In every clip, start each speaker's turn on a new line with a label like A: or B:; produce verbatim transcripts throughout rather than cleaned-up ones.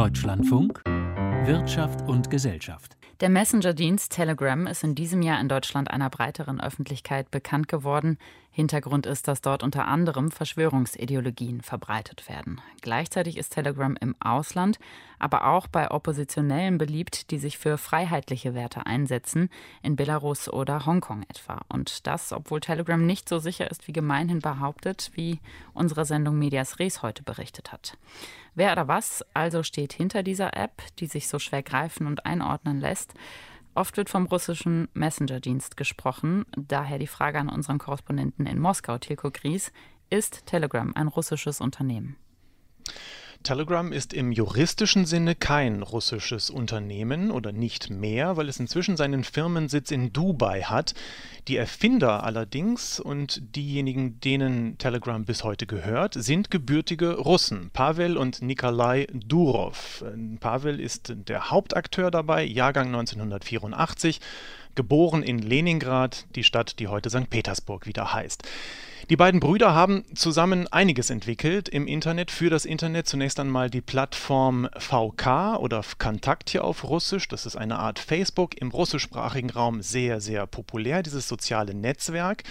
A: Deutschlandfunk Wirtschaft und Gesellschaft.
B: Der Messenger-Dienst Telegram ist in diesem Jahr in Deutschland einer breiteren Öffentlichkeit bekannt geworden. Hintergrund ist, dass dort unter anderem Verschwörungsideologien verbreitet werden. Gleichzeitig ist Telegram im Ausland, aber auch bei Oppositionellen beliebt, die sich für freiheitliche Werte einsetzen, in Belarus oder Hongkong etwa. Und das, obwohl Telegram nicht so sicher ist, wie gemeinhin behauptet, wie unsere Sendung Medias Res heute berichtet hat. Wer oder was also steht hinter dieser App, die sich so schwer greifen und einordnen lässt? Oft wird vom russischen Messenger-Dienst gesprochen. Daher die Frage an unseren Korrespondenten in Moskau, Tilko Gries. Ist Telegram ein russisches Unternehmen?
C: Telegram ist im juristischen Sinne kein russisches Unternehmen oder nicht mehr, weil es inzwischen seinen Firmensitz in Dubai hat. Die Erfinder allerdings und diejenigen, denen Telegram bis heute gehört, sind gebürtige Russen, Pawel und Nikolai Durov. Pawel ist der Hauptakteur dabei, Jahrgang neunzehnhundertvierundachtzig, geboren in Leningrad, die Stadt, die heute Sankt Petersburg wieder heißt. Die beiden Brüder haben zusammen einiges entwickelt im Internet, für das Internet. Zunächst einmal die Plattform V K oder Vkontakte auf Russisch. Das ist eine Art Facebook, im russischsprachigen Raum sehr, sehr populär, dieses soziale Netzwerk.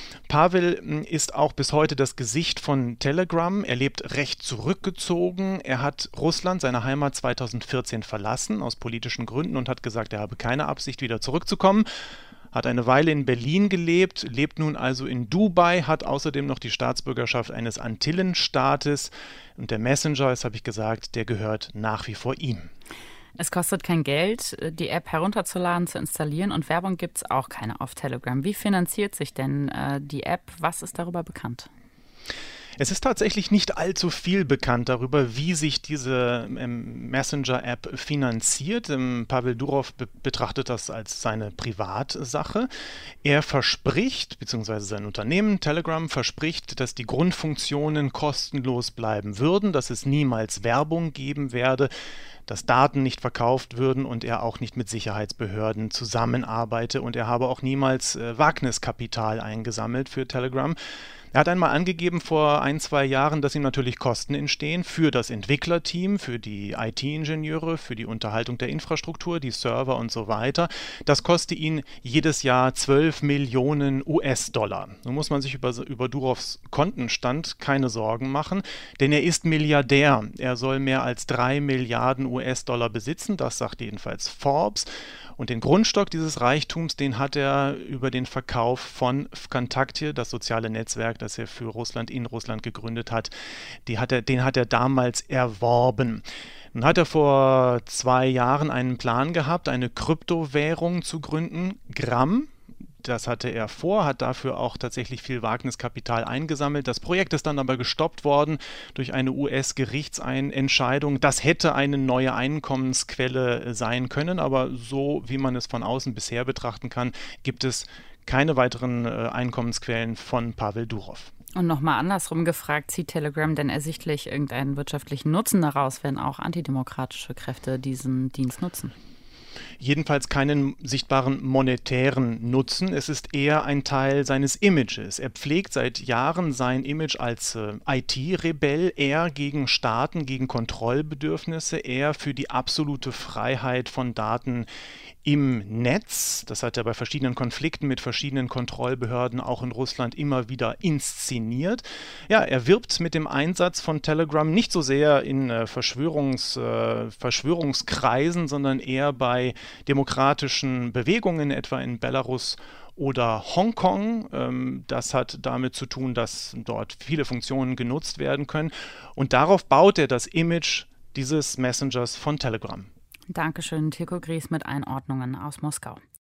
C: Pawel ist auch bis heute das Gesicht von Telegram. Er lebt recht zurückgezogen. Er hat Russland, seine Heimat, zweitausendvierzehn verlassen, aus politischen Gründen, und hat gesagt, er habe keine Absicht, wieder zurückzukommen. Hat eine Weile in Berlin gelebt, lebt nun also in Dubai, hat außerdem noch die Staatsbürgerschaft eines Antillenstaates. Und der Messenger, das habe ich gesagt, der gehört nach wie vor ihm.
B: Es kostet kein Geld, die App herunterzuladen, zu installieren, und Werbung gibt es auch keine auf Telegram. Wie finanziert sich denn äh, die App? Was ist darüber bekannt?
C: Es ist tatsächlich nicht allzu viel bekannt darüber, wie sich diese ähm, Messenger-App finanziert. Ähm, Pawel Durov be- betrachtet das als seine Privatsache. Er verspricht, beziehungsweise sein Unternehmen Telegram verspricht, dass die Grundfunktionen kostenlos bleiben würden, dass es niemals Werbung geben werde, dass Daten nicht verkauft würden und er auch nicht mit Sicherheitsbehörden zusammenarbeite, und er habe auch niemals äh, Wagniskapital eingesammelt für Telegram. Er hat einmal angegeben vor ein, zwei Jahren, dass ihm natürlich Kosten entstehen für das Entwicklerteam, für die I T-Ingenieure, für die Unterhaltung der Infrastruktur, die Server und so weiter. Das koste ihn jedes Jahr zwölf Millionen U S-Dollar. Nun muss man sich über, über Durovs Kontenstand keine Sorgen machen, denn er ist Milliardär. Er soll mehr als drei Milliarden U S-Dollar besitzen, das sagt jedenfalls Forbes. Und den Grundstock dieses Reichtums, den hat er über den Verkauf von Vkontakte, das soziale Netzwerk, das er für Russland in Russland gegründet hat, die hat er, den hat er damals erworben. Nun hat er vor zwei Jahren einen Plan gehabt, eine Kryptowährung zu gründen, Gram. Das hatte er vor, hat dafür auch tatsächlich viel Wagniskapital eingesammelt. Das Projekt ist dann aber gestoppt worden durch eine U S-Gerichtsentscheidung. Das hätte eine neue Einkommensquelle sein können, aber so wie man es von außen bisher betrachten kann, gibt es keine weiteren Einkommensquellen von Pawel Durov.
B: Und nochmal andersrum gefragt, zieht Telegram denn ersichtlich irgendeinen wirtschaftlichen Nutzen daraus, wenn auch antidemokratische Kräfte diesen Dienst nutzen?
C: Jedenfalls keinen sichtbaren monetären Nutzen. Es ist eher ein Teil seines Images. Er pflegt seit Jahren sein Image als äh, I T-Rebell, eher gegen Staaten, gegen Kontrollbedürfnisse, eher für die absolute Freiheit von Daten im Netz. Das hat er bei verschiedenen Konflikten mit verschiedenen Kontrollbehörden auch in Russland immer wieder inszeniert. Ja, er wirbt mit dem Einsatz von Telegram nicht so sehr in äh, Verschwörungs, äh, Verschwörungskreisen, sondern eher bei demokratischen Bewegungen, etwa in Belarus oder Hongkong. Ähm, das hat damit zu tun, dass dort viele Funktionen genutzt werden können. Und darauf baut er das Image dieses Messengers von Telegram.
B: Dankeschön, Tilko Gries mit Einordnungen aus Moskau.